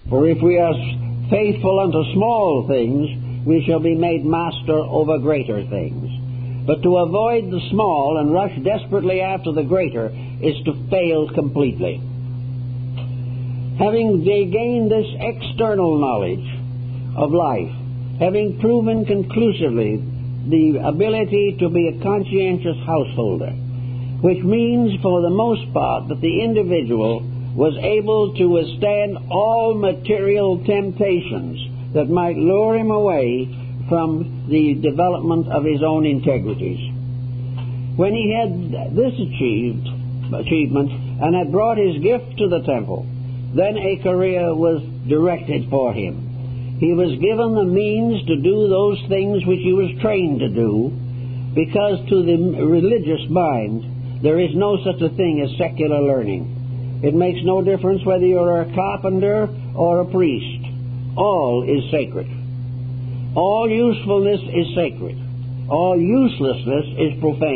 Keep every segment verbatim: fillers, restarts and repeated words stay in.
For if we are faithful unto small things, we shall be made master over greater things. But to avoid the small and rush desperately after the greater is to fail completely. Having gained this external knowledge of life, having proven conclusively the ability to be a conscientious householder, which means for the most part that the individual was able to withstand all material temptations that might lure him away from the development of his own integrities. When he had this achieved, achievement and had brought his gift to the temple, then a career was directed for him. He was given the means to do those things which he was trained to do, because to the religious mind there is no such a thing as secular learning. It makes no difference whether you're a carpenter or a priest. All is sacred. All usefulness is sacred. All uselessness is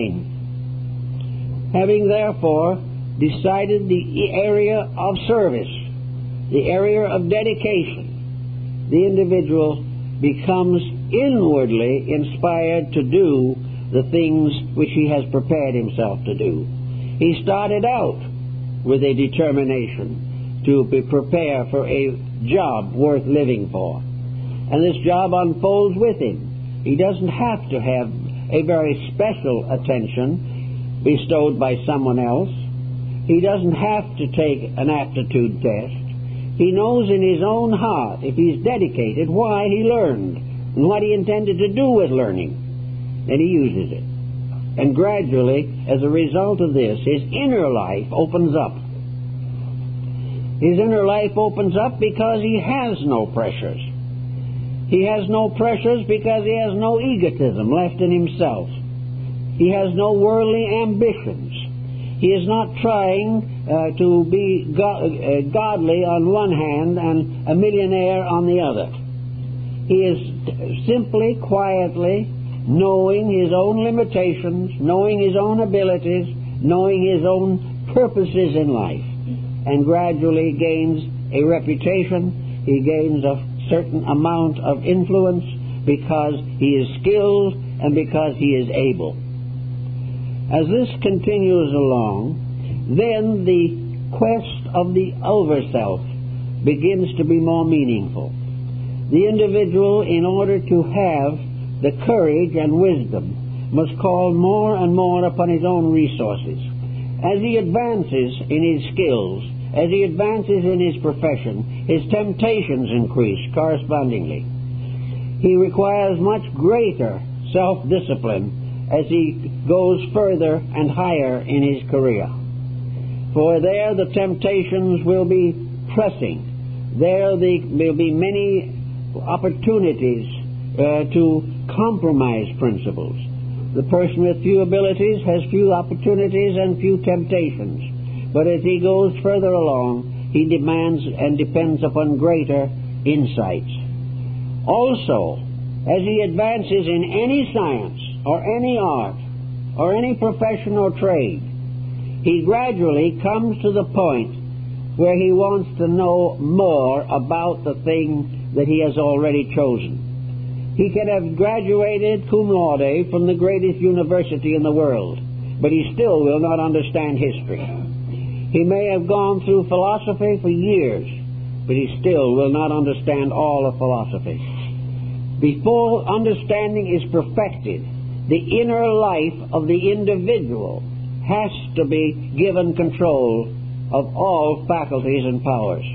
profane. Having therefore decided the area of service, the area of dedication, the individual becomes inwardly inspired to do the things which he has prepared himself to do. He started out with a determination to be prepared for a job worth living for. And this job unfolds with him. He doesn't have to have a very special attention bestowed by someone else. He doesn't have to take an aptitude test. He knows in his own heart, if he's dedicated, why he learned and what he intended to do with learning. And he uses it. And gradually, as a result of this, his inner life opens up. His inner life opens up because he has no pressures. He has no pressures because he has no egotism left in himself. He has no worldly ambitions. He is not trying uh, to be go- uh, godly on one hand and a millionaire on the other. He is t- simply, quietly knowing his own limitations, knowing his own abilities, knowing his own purposes in life, and gradually gains a reputation. He gains a certain amount of influence because he is skilled and because he is able. As this continues along, then the quest of the over-self begins to be more meaningful. The individual, in order to have the courage and wisdom, must call more and more upon his own resources. As he advances in his skills, as he advances in his profession, his temptations increase correspondingly. He requires much greater self-discipline as he goes further and higher in his career. For there the temptations will be pressing. There the, will be many opportunities uh, to compromise principles. The person with few abilities has few opportunities and few temptations. But as he goes further along, he demands and depends upon greater insights. Also, as he advances in any science or any art or any profession or trade, he gradually comes to the point where he wants to know more about the thing that he has already chosen. He can have graduated cum laude from the greatest university in the world, but he still will not understand history. He may have gone through philosophy for years, but he still will not understand all of philosophy. Before understanding is perfected, the inner life of the individual has to be given control of all faculties and powers.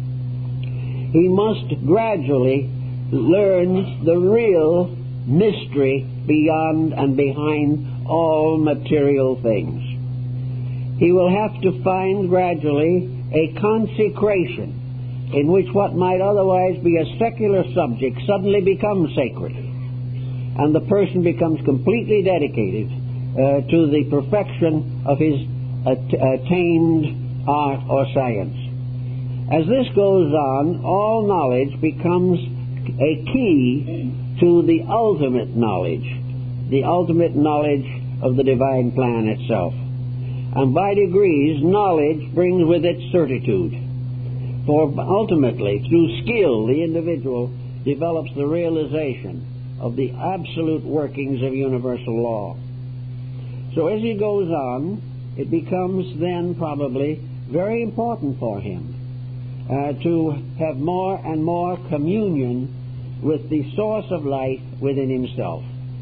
He must gradually learn the real mystery beyond and behind all material things. He will have to find gradually a consecration in which what might otherwise be a secular subject suddenly becomes sacred, and the person becomes completely dedicated uh, to the perfection of his at- attained art or science. As this goes on, all knowledge becomes a key to the ultimate knowledge, the ultimate knowledge of the divine plan itself. And by degrees, knowledge brings with it certitude. For ultimately, through skill, the individual develops the realization of the absolute workings of universal law. So as he goes on, it becomes then probably very important for him uh, to have more and more communion with the source of life within himself.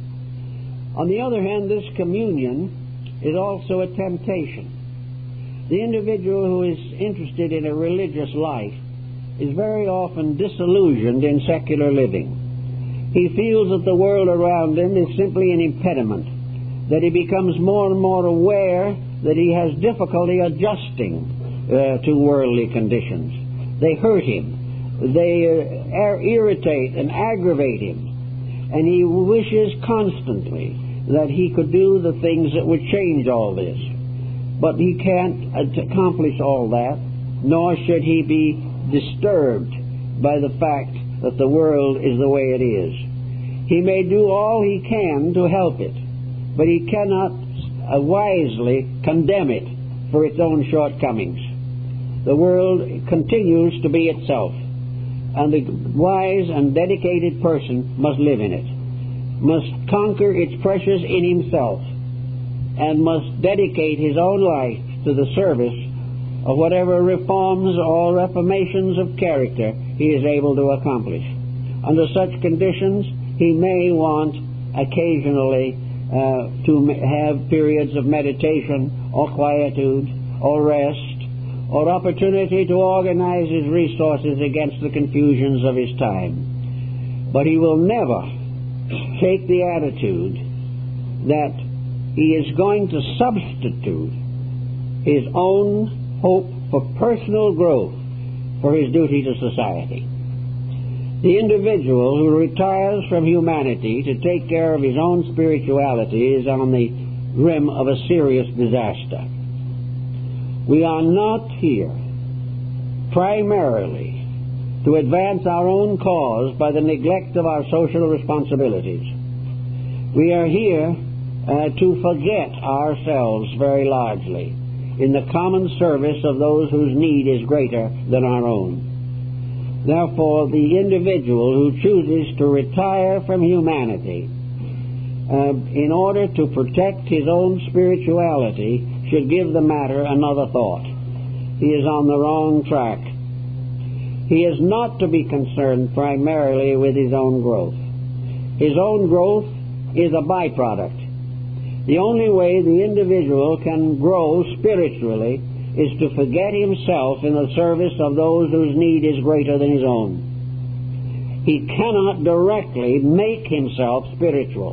On the other hand, this communion is also a temptation. The individual who is interested in a religious life is very often disillusioned in secular living. He feels that the world around him is simply an impediment, that he becomes more and more aware that he has difficulty adjusting uh, to worldly conditions. They hurt him. They uh, irritate and aggravate him. And he wishes constantly that he could do the things that would change all this. But he can't accomplish all that, nor should he be disturbed by the fact that the world is the way it is. He may do all he can to help it, but he cannot uh, wisely condemn it for its own shortcomings. The world continues to be itself, and the wise and dedicated person must live in it, must conquer its pressures in himself, and must dedicate his own life to the service of whatever reforms or reformations of character he is able to accomplish. Under such conditions, he may want occasionally uh, to have periods of meditation or quietude or rest or opportunity to organize his resources against the confusions of his time. But he will never take the attitude that he is going to substitute his own hope for personal growth for his duty to society. The individual who retires from humanity to take care of his own spirituality is on the rim of a serious disaster. We are not here primarily to advance our own cause by the neglect of our social responsibilities. We are here Uh, to forget ourselves very largely in the common service of those whose need is greater than our own. Therefore, the individual who chooses to retire from humanity uh, in order to protect his own spirituality should give the matter another thought. He is on the wrong track. He is not to be concerned primarily with his own growth. His own growth is a byproduct. The only way the individual can grow spiritually is to forget himself in the service of those whose need is greater than his own. He cannot directly make himself spiritual,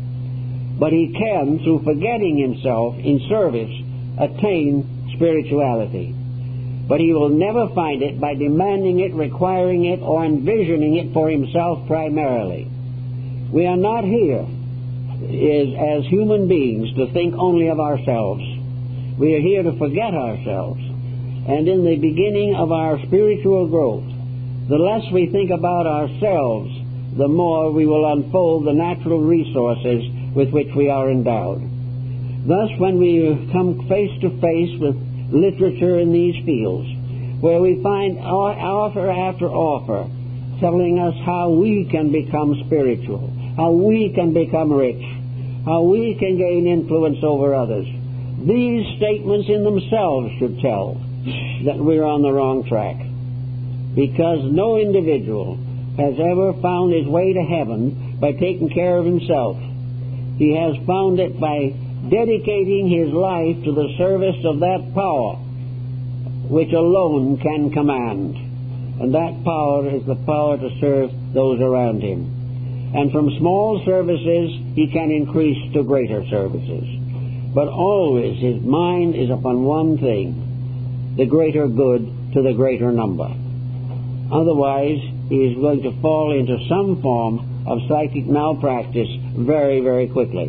but he can, through forgetting himself in service, attain spirituality. But he will never find it by demanding it, requiring it, or envisioning it for himself primarily. We are not here is as human beings to think only of ourselves. We are here to forget ourselves. And in the beginning of our spiritual growth, the less we think about ourselves, the more we will unfold the natural resources with which we are endowed. Thus, when we come face to face with literature in these fields, where we find offer after offer telling us how we can become spiritual, how we can become rich, how we can gain influence over others, these statements in themselves should tell that we're on the wrong track. Because no individual has ever found his way to heaven by taking care of himself. He has found it by dedicating his life to the service of that power which alone can command. And that power is the power to serve those around him. And from small services, he can increase to greater services. But always his mind is upon one thing, the greater good to the greater number. Otherwise, he is going to fall into some form of psychic malpractice very, very quickly.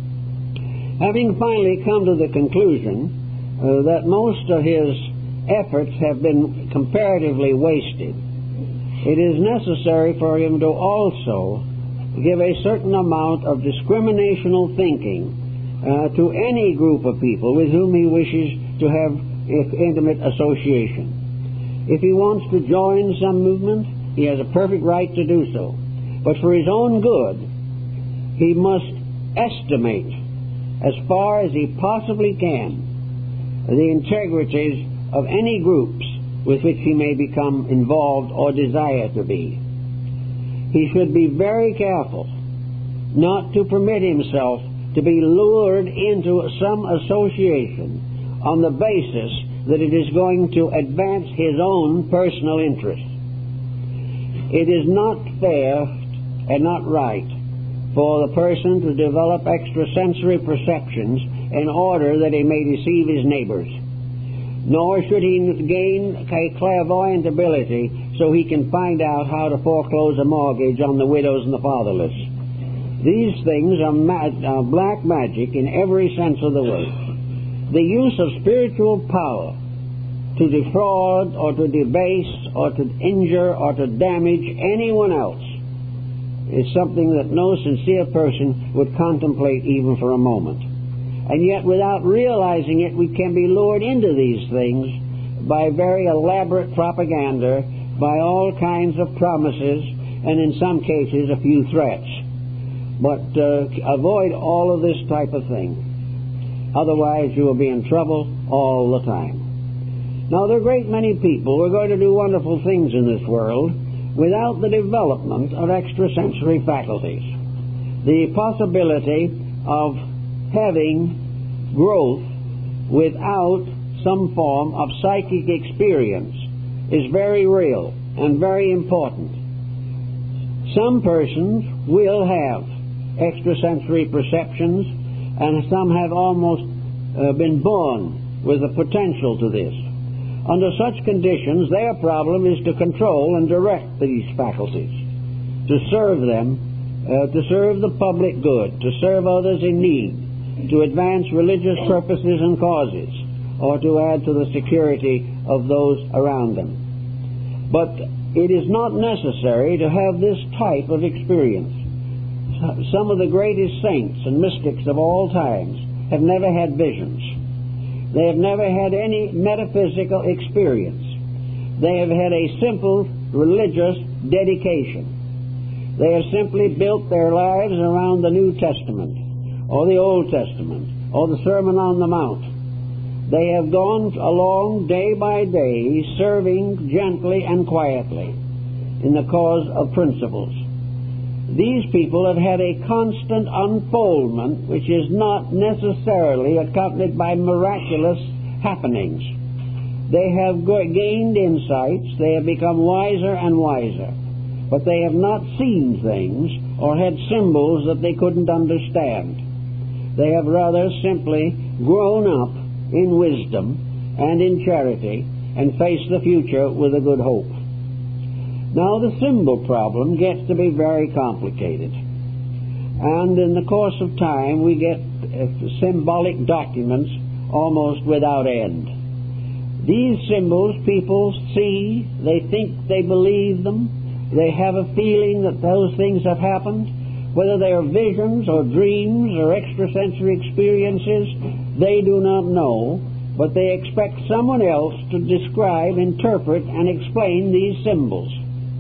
Having finally come to the conclusion uh, that most of his efforts have been comparatively wasted, it is necessary for him to also give a certain amount of discriminational thinking uh, to any group of people with whom he wishes to have intimate association. If he wants to join some movement, he has a perfect right to do so. But for his own good, he must estimate, as far as he possibly can, the integrities of any groups with which he may become involved or desire to be. He should be very careful not to permit himself to be lured into some association on the basis that it is going to advance his own personal interest. It is not fair and not right for the person to develop extrasensory perceptions in order that he may deceive his neighbors. Nor should he gain a clairvoyant ability so he can find out how to foreclose a mortgage on the widows and the fatherless. These things are, ma- are black magic in every sense of the word. The use of spiritual power to defraud or to debase or to injure or to damage anyone else is something that no sincere person would contemplate even for a moment. And yet, without realizing it, we can be lured into these things by very elaborate propaganda, by all kinds of promises, and in some cases a few threats. But uh, avoid all of this type of thing. Otherwise, you will be in trouble all the time. Now, there are a great many people who are going to do wonderful things in this world without the development of extrasensory faculties. The possibility of having growth without some form of psychic experience is very real and very important. Some persons will have extrasensory perceptions, and some have almost uh, been born with the potential to this. Under such conditions, their problem is to control and direct these faculties, to serve them, uh, to serve the public good, to serve others in need, to advance religious purposes and causes, or to add to the security of those around them. But it is not necessary to have this type of experience. Some of the greatest saints and mystics of all times have never had visions. They have never had any metaphysical experience. They have had a simple religious dedication. They have simply built their lives around the New Testament, or the Old Testament, or the Sermon on the Mount. They have gone along day by day, serving gently and quietly in the cause of principles. These people have had a constant unfoldment which is not necessarily accompanied by miraculous happenings. They have gained insights, they have become wiser and wiser, but they have not seen things or had symbols that they couldn't understand. They have rather simply grown up in wisdom and in charity and faced the future with a good hope. Now, the symbol problem gets to be very complicated. And in the course of time, we get uh, symbolic documents almost without end. These symbols people see, they think they believe them, they have a feeling that those things have happened. Whether they are visions or dreams or extrasensory experiences, they do not know, but they expect someone else to describe, interpret, and explain these symbols.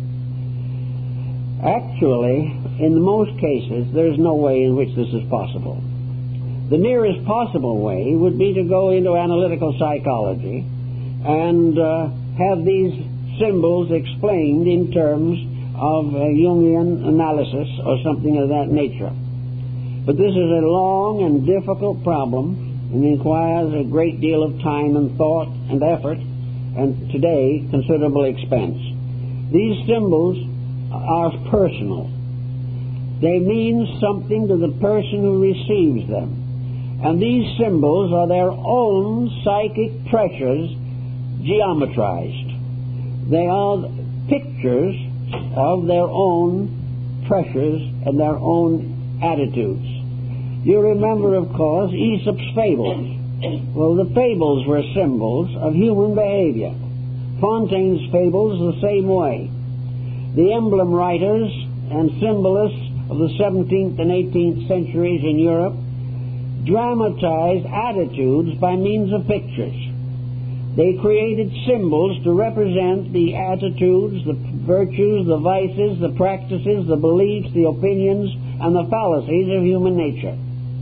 Actually, in most cases, there's no way in which this is possible. The nearest possible way would be to go into analytical psychology and uh, have these symbols explained in terms of uh, Jungian analysis or something of that nature. But this is a long and difficult problem and requires a great deal of time and thought and effort, and today considerable expense. These symbols are personal. They mean something to the person who receives them. And these symbols are their own psychic pressures geometrized. They are pictures of their own pressures and their own attitudes. You remember, of course, Aesop's fables. Well, the fables were symbols of human behavior. Fontaine's fables the same way. The emblem writers and symbolists of the seventeenth and eighteenth centuries in Europe dramatized attitudes by means of pictures. They created symbols to represent the attitudes, the virtues, the vices, the practices, the beliefs, the opinions, and the fallacies of human nature.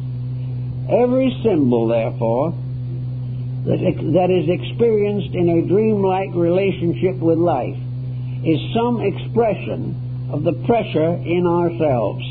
Every symbol, therefore, that, that is experienced in a dreamlike relationship with life is some expression of the pressure in ourselves.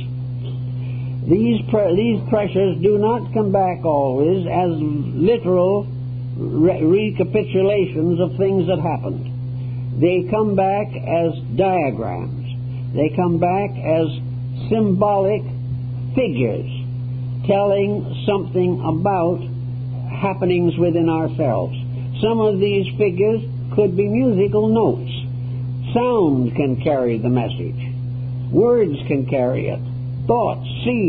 These, pre- these pressures do not come back always as literal Re- recapitulations of things that happened. They come back as diagrams. They come back as symbolic figures telling something about happenings within ourselves. Some of these figures could be musical notes. Sound can carry the message. Words can carry it. Thoughts,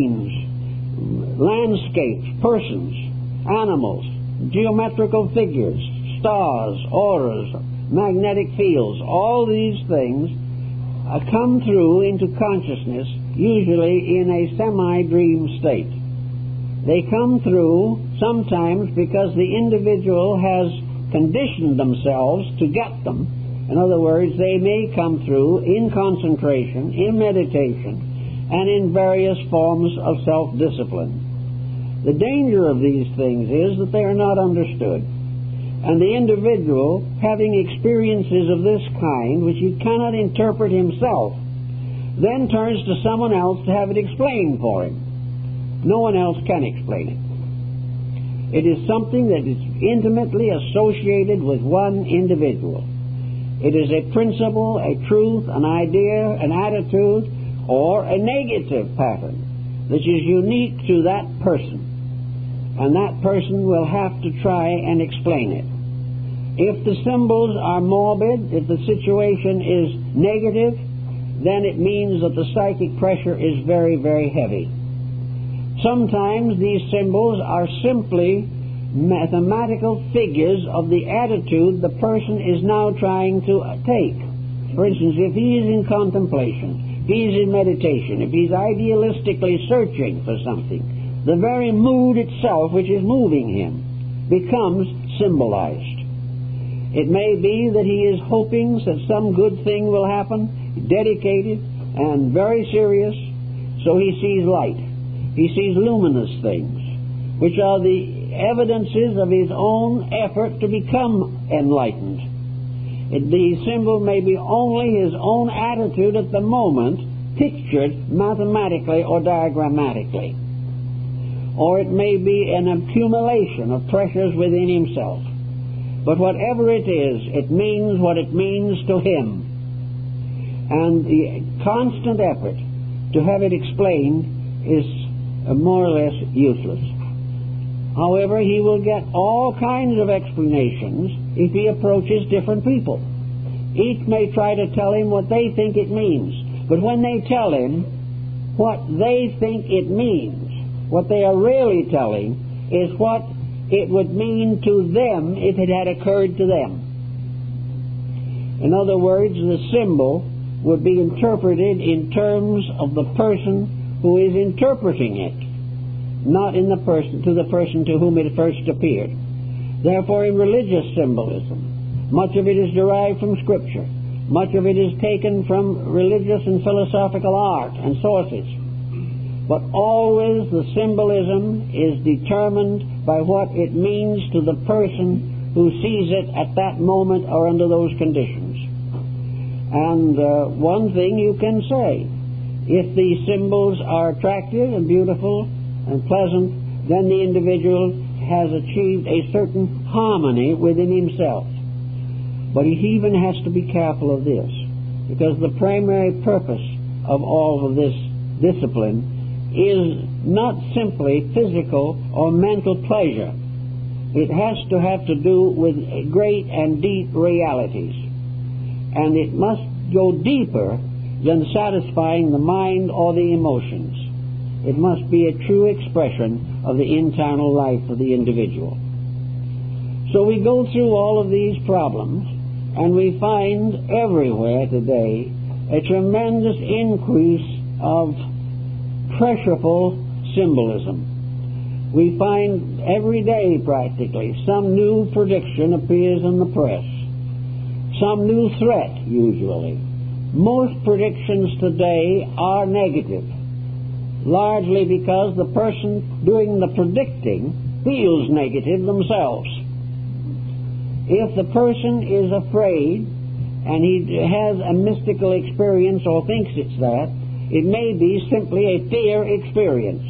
scenes, landscapes, persons, animals, geometrical figures, stars, auras, magnetic fields, all these things uh, come through into consciousness, usually in a semi-dream state. They come through sometimes because the individual has conditioned themselves to get them. In other words, they may come through in concentration, in meditation, and in various forms of self-discipline. The danger of these things is that they are not understood. And the individual, having experiences of this kind, which he cannot interpret himself, then turns to someone else to have it explained for him. No one else can explain it. It is something that is intimately associated with one individual. It is a principle, a truth, an idea, an attitude, or a negative pattern that is unique to that person. And that person will have to try and explain it. If the symbols are morbid, if the situation is negative, then it means that the psychic pressure is very, very heavy. Sometimes these symbols are simply mathematical figures of the attitude the person is now trying to take. For instance, if he is in contemplation, if he is in meditation, if he's idealistically searching for something, the very mood itself which is moving him becomes symbolized. It may be that he is hoping that some good thing will happen, dedicated and very serious, so he sees light. He sees luminous things, which are the evidences of his own effort to become enlightened. It, the symbol may be only his own attitude at the moment, pictured mathematically or diagrammatically. Or it may be an accumulation of pressures within himself. But whatever it is, it means what it means to him. And the constant effort to have it explained is more or less useless. However, he will get all kinds of explanations if he approaches different people. Each may try to tell him what they think it means. But when they tell him what they think it means, what they are really telling is what it would mean to them if it had occurred to them. In other words, the symbol would be interpreted in terms of the person who is interpreting it, not in the person to the person to whom it first appeared. Therefore, in religious symbolism, much of it is derived from Scripture. Much of it is taken from religious and philosophical art and sources. But always the symbolism is determined by what it means to the person who sees it at that moment or under those conditions. And uh, one thing you can say, if these symbols are attractive and beautiful and pleasant, then the individual has achieved a certain harmony within himself. But he even has to be careful of this, because the primary purpose of all of this discipline is not simply physical or mental pleasure. It has to have to do with great and deep realities. And it must go deeper than satisfying the mind or the emotions. It must be a true expression of the internal life of the individual. So we go through all of these problems, and we find everywhere today a tremendous increase of pressureful symbolism. We find every day practically some new prediction appears in the press, some new threat usually. Most predictions today are negative, largely because the person doing the predicting feels negative themselves. If the person is afraid and he has a mystical experience or thinks it's that, it may be simply a fear experience.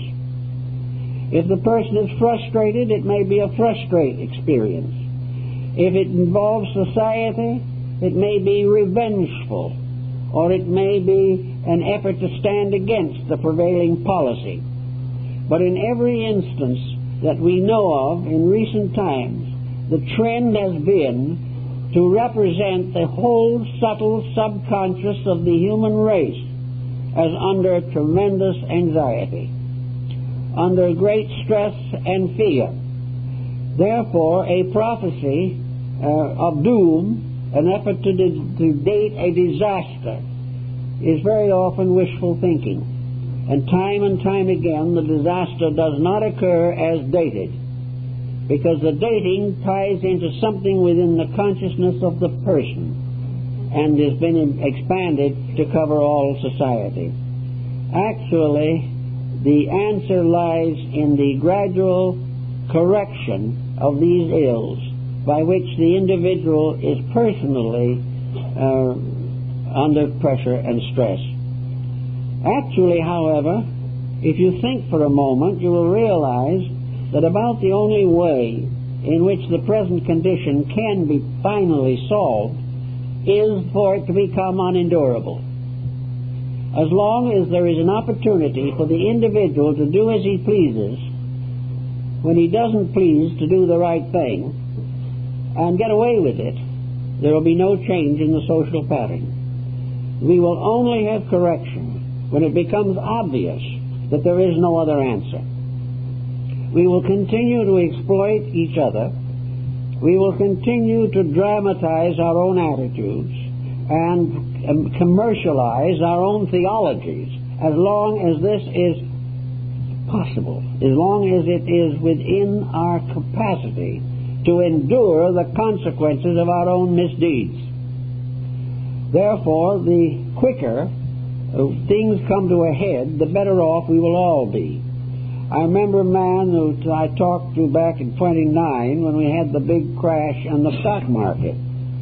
If the person is frustrated, it may be a frustrate experience. If it involves society, it may be revengeful, or it may be an effort to stand against the prevailing policy. But in every instance that we know of in recent times, the trend has been to represent the whole subtle subconscious of the human race as under tremendous anxiety, under great stress and fear. Therefore, a prophecy uh, of doom, an effort to, de- to date a disaster, is very often wishful thinking. And time and time again, the disaster does not occur as dated, because the dating ties into something within the consciousness of the person and has been expanded to cover all society. Actually, the answer lies in the gradual correction of these ills by which the individual is personally uh, under pressure and stress. Actually, however, if you think for a moment, you will realize that about the only way in which the present condition can be finally solved is for it to become unendurable. As long as there is an opportunity for the individual to do as he pleases, when he doesn't please to do the right thing and get away with it, there will be no change in the social pattern. We will only have correction when it becomes obvious that there is no other answer. We will continue to exploit each other. We will continue to dramatize our own attitudes and um, commercialize our own theologies as long as this is possible, as long as it is within our capacity to endure the consequences of our own misdeeds. Therefore, the quicker things come to a head, the better off we will all be. I remember a man who I talked to back in twenty-nine when we had the big crash in the stock market.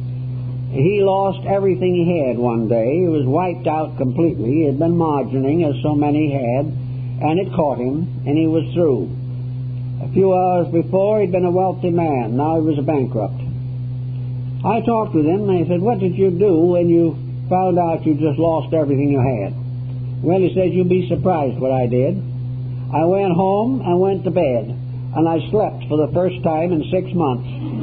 He lost everything he had one day. He was wiped out completely. He had been margining, as so many had, and it caught him, and he was through. A few hours before, he'd been a wealthy man. Now he was a bankrupt. I talked with him, and I said, "What did you do when you found out you just lost everything you had?" Well, he said, "You'd be surprised what I did. I went home and went to bed, and I slept for the first time in six months."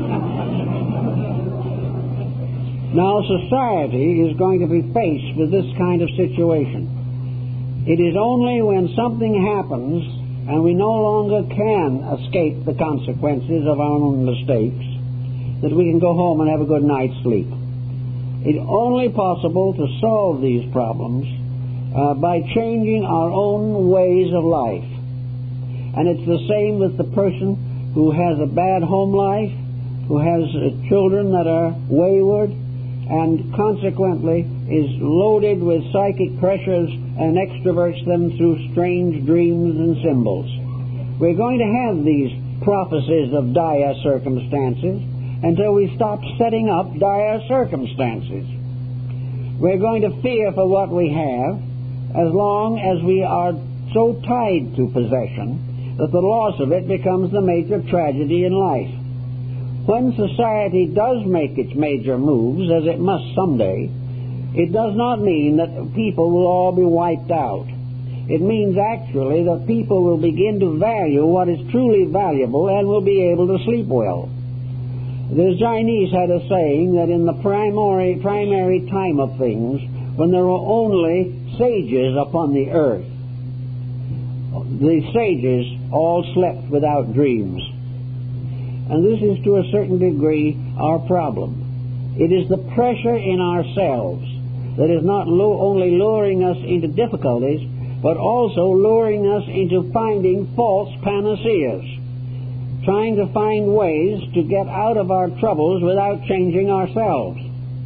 Now, society is going to be faced with this kind of situation. It is only when something happens and we no longer can escape the consequences of our own mistakes that we can go home and have a good night's sleep. It's only possible to solve these problems uh, by changing our own ways of life. And it's the same with the person who has a bad home life, who has uh, children that are wayward, and consequently is loaded with psychic pressures and extroverts them through strange dreams and symbols. We're going to have these prophecies of dire circumstances until we stop setting up dire circumstances. We're going to fear for what we have as long as we are so tied to possession that the loss of it becomes the major tragedy in life. When society does make its major moves, as it must someday, it does not mean that people will all be wiped out. It means actually that people will begin to value what is truly valuable and will be able to sleep well. The Chinese had a saying that in the primary, primary time of things, when there were only sages upon the earth, the sages all slept without dreams. And this is to a certain degree our problem. It is the pressure in ourselves that is not lo- only luring us into difficulties, but also luring us into finding false panaceas, trying to find ways to get out of our troubles without changing ourselves.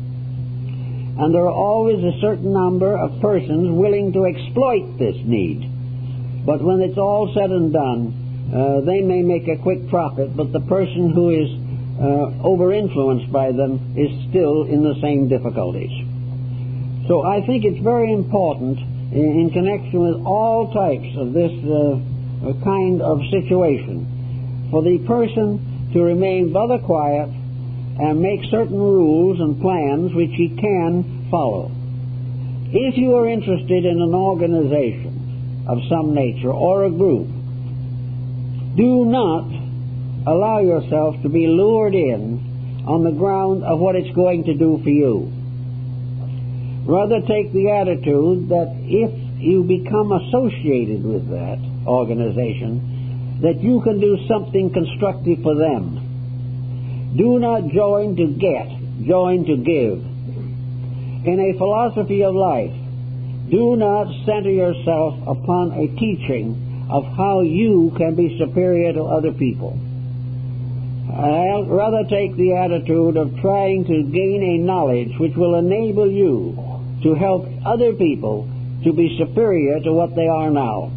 And there are always a certain number of persons willing to exploit this need. But when it's all said and done, uh, they may make a quick profit, but the person who is uh, over-influenced by them is still in the same difficulties. So I think it's very important in, in connection with all types of this uh, kind of situation for the person to remain rather quiet and make certain rules and plans which he can follow. If you are interested in an organization of some nature or a group, do not allow yourself to be lured in on the ground of what it's going to do for you. Rather take the attitude that if you become associated with that organization, that you can do something constructive for them. Do not join to get, join to give. In a philosophy of life, do not center yourself upon a teaching of how you can be superior to other people. I'll rather take the attitude of trying to gain a knowledge which will enable you to help other people to be superior to what they are now.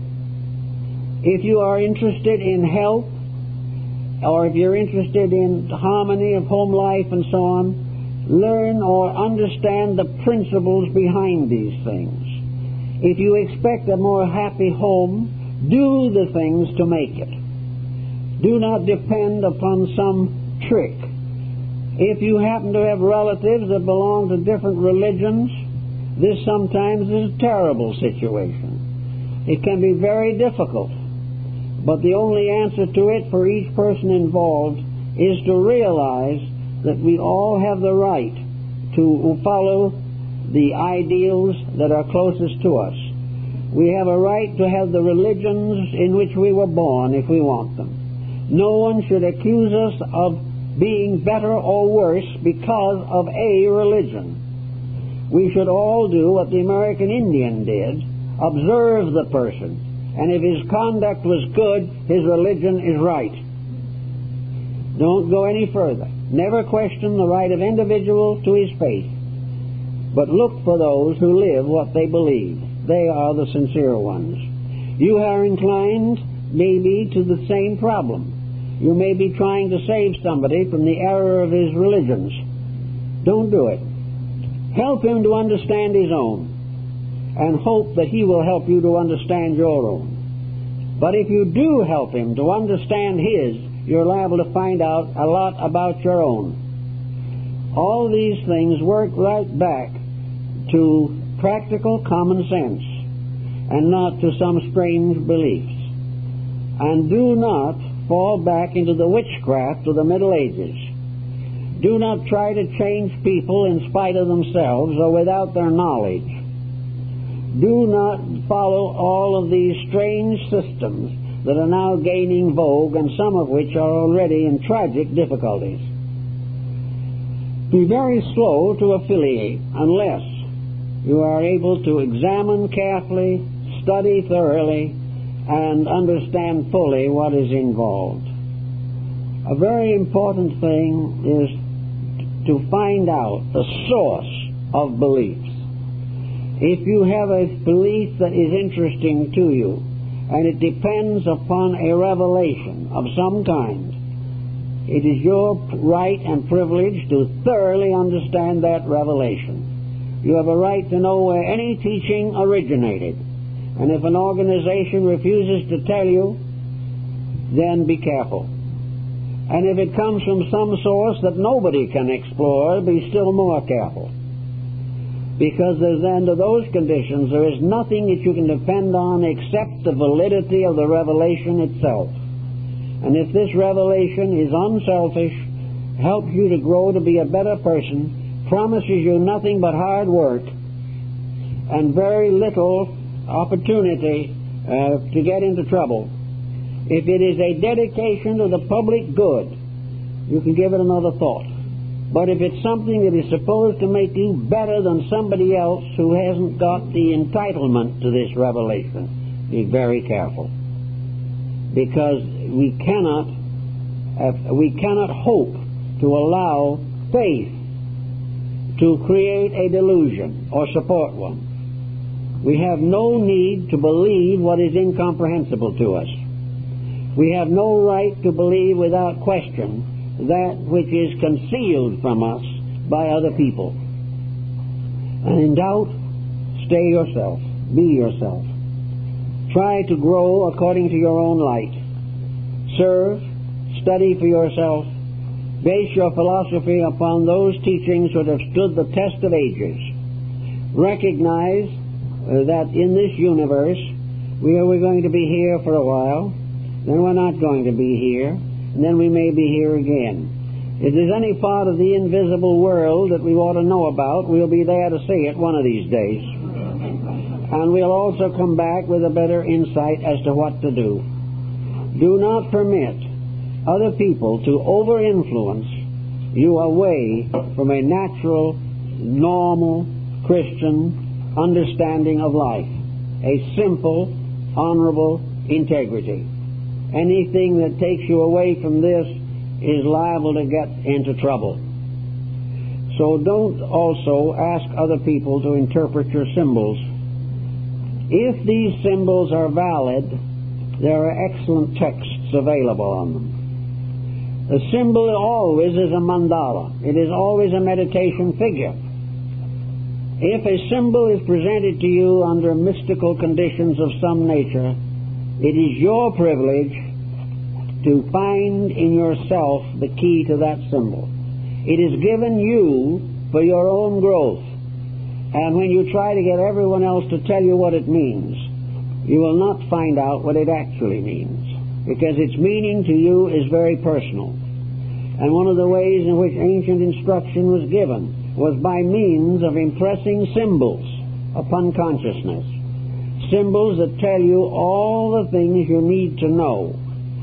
If you are interested in health, or if you're interested in harmony of home life and so on, learn or understand the principles behind these things. If you expect a more happy home, do the things to make it. Do not depend upon some trick. If you happen to have relatives that belong to different religions, this sometimes is a terrible situation. It can be very difficult. But the only answer to it for each person involved is to realize that we all have the right to follow the ideals that are closest to us. We have a right to have the religions in which we were born if we want them. No one should accuse us of being better or worse because of a religion. We should all do what the American Indian did, observe the person. And if his conduct was good, his religion is right. Don't go any further. Never question the right of individuals to his faith. But look for those who live what they believe. They are the sincere ones. You are inclined, maybe, to the same problem. You may be trying to save somebody from the error of his religions. Don't do it. Help him to understand his own, and hope that he will help you to understand your own. But if you do help him to understand his, you're liable to find out a lot about your own. All these things work right back to practical common sense and not to some strange beliefs. And do not fall back into the witchcraft of the Middle Ages. Do not try to change people in spite of themselves or without their knowledge. Do not follow all of these strange systems that are now gaining vogue, and some of which are already in tragic difficulties. Be very slow to affiliate unless you are able to examine carefully, study thoroughly, and understand fully what is involved. A very important thing is to find out the source of beliefs. If you have a belief that is interesting to you, and it depends upon a revelation of some kind, it is your right and privilege to thoroughly understand that revelation. You have a right to know where any teaching originated. And if an organization refuses to tell you, then be careful. And if it comes from some source that nobody can explore, be still more careful. Because there's, under those conditions, there is nothing that you can depend on except the validity of the revelation itself. And if this revelation is unselfish, helps you to grow to be a better person, promises you nothing but hard work, and very little opportunity uh, to get into trouble, if it is a dedication to the public good, you can give it another thought. But if it's something that is supposed to make you better than somebody else who hasn't got the entitlement to this revelation, be very careful. Because we cannot, uh, we cannot hope to allow faith to create a delusion or support one. We have no need to believe what is incomprehensible to us. We have no right to believe without question that which is concealed from us by other people. And in doubt, stay yourself. Be yourself. Try to grow according to your own light. Serve, study for yourself. Base your philosophy upon those teachings that have stood the test of ages. Recognize uh, that in this universe we are we're going to be here for a while, then we're not going to be here, and then we may be here again. If there's any part of the invisible world that we ought to know about, we'll be there to see it one of these days. And we'll also come back with a better insight as to what to do. Do not permit other people to over-influence you away from a natural, normal, Christian understanding of life. A simple, honorable integrity. Anything that takes you away from this is liable to get into trouble. So don't also ask other people to interpret your symbols. If these symbols are valid, there are excellent texts available on them. The symbol always is a mandala. It is always a meditation figure. If a symbol is presented to you under mystical conditions of some nature, it is your privilege to find in yourself the key to that symbol. It is given you for your own growth. And when you try to get everyone else to tell you what it means, you will not find out what it actually means, because its meaning to you is very personal. And one of the ways in which ancient instruction was given was by means of impressing symbols upon consciousness. Symbols that tell you all the things you need to know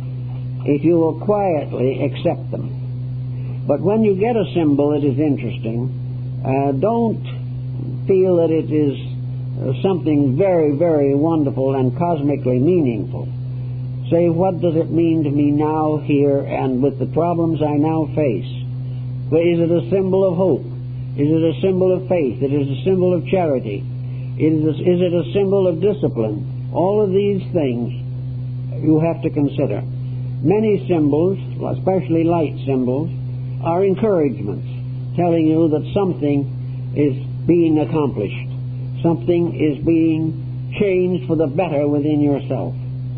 if you will quietly accept them. But when you get a symbol that is interesting, uh, don't feel that it is uh, something very, very wonderful and cosmically meaningful. Say, what does it mean to me now, here, and with the problems I now face? Well, is it a symbol of hope? Is it a symbol of faith? Is it a symbol of charity? Is it, is it a symbol of discipline? All of these things you have to consider. Many symbols, especially light symbols, are encouragements, telling you that something is being accomplished. Something is being changed for the better within yourself.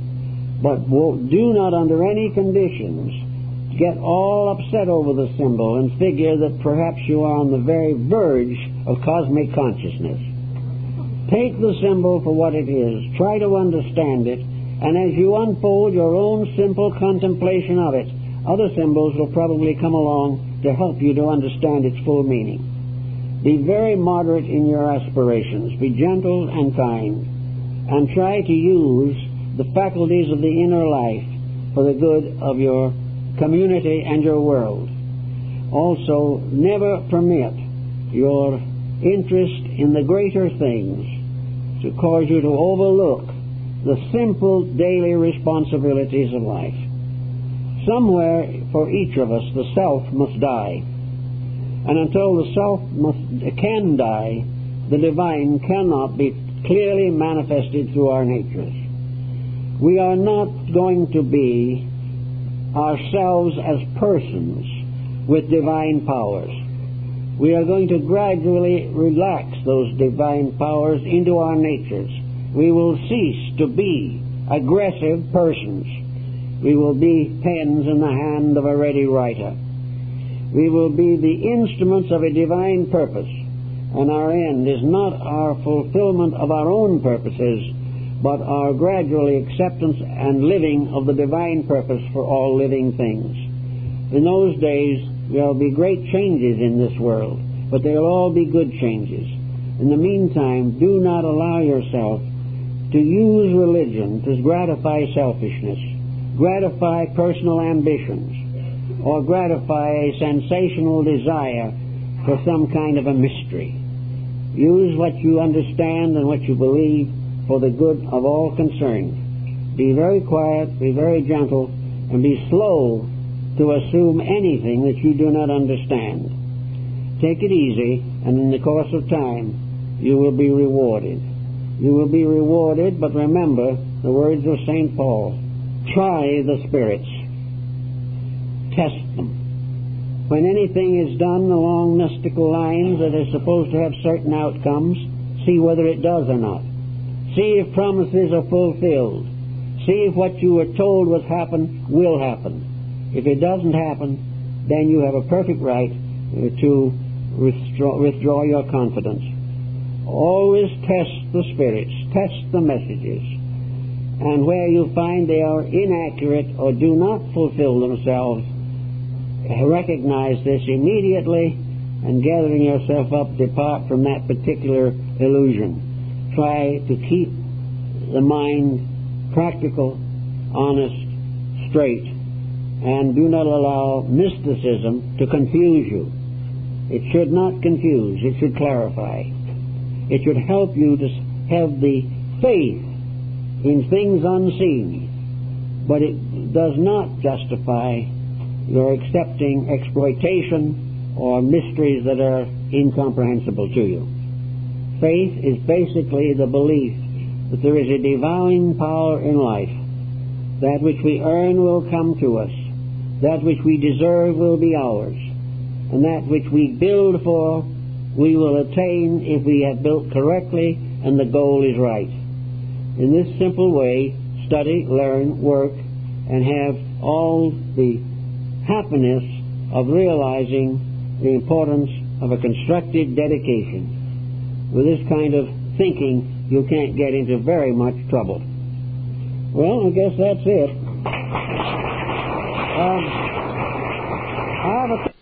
But do not under any conditions get all upset over the symbol and figure that perhaps you are on the very verge of cosmic consciousness. Take the symbol for what it is. Try to understand it. And as you unfold your own simple contemplation of it, other symbols will probably come along to help you to understand its full meaning. Be very moderate in your aspirations. Be gentle and kind. And try to use the faculties of the inner life for the good of your community and your world. Also, never permit your interest in the greater things to cause you to overlook the simple daily responsibilities of life. Somewhere for each of us the self must die. And until the self must, can die, the divine cannot be clearly manifested through our natures. We are not going to be ourselves as persons with divine powers. We are going to gradually relax those divine powers into our natures. We will cease to be aggressive persons. We will be pens in the hand of a ready writer. We will be the instruments of a divine purpose, and our end is not our fulfillment of our own purposes, but our gradually acceptance and living of the divine purpose for all living things. In those days, there will be great changes in this world, but they'll all be good changes. In the meantime, do not allow yourself to use religion to gratify selfishness, gratify personal ambitions. or gratify a sensational desire for some kind of a mystery. Use what you understand and what you believe for the good of all concerned. Be very quiet, be very gentle, and be slow to assume anything that you do not understand. Take it easy, and in the course of time, you will be rewarded. You will be rewarded, but remember the words of Saint Paul. Try the spirits. Test them. When anything is done along mystical lines that is supposed to have certain outcomes, see whether it does or not. See if promises are fulfilled. See if what you were told was happen will happen. If it doesn't happen, then you have a perfect right to withdraw, withdraw your confidence. Always test the spirits, test the messages. And where you find they are inaccurate or do not fulfill themselves, recognize this immediately, and gathering yourself up, depart from that particular illusion. Try to keep the mind practical, honest, straight, and do not allow mysticism to confuse you. It should not confuse, it should clarify. It should help you to have the faith in things unseen, but it does not justify your accepting exploitation or mysteries that are incomprehensible to you. Faith is basically the belief that there is a divine power in life. That which we earn will come to us. That which we deserve will be ours. And that which we build for, we will attain if we have built correctly and the goal is right. In this simple way, study, learn, work, and have all the happiness of realizing the importance of a constructive dedication. With this kind of thinking, you can't get into very much trouble. Well, I guess that's it. Um, I have a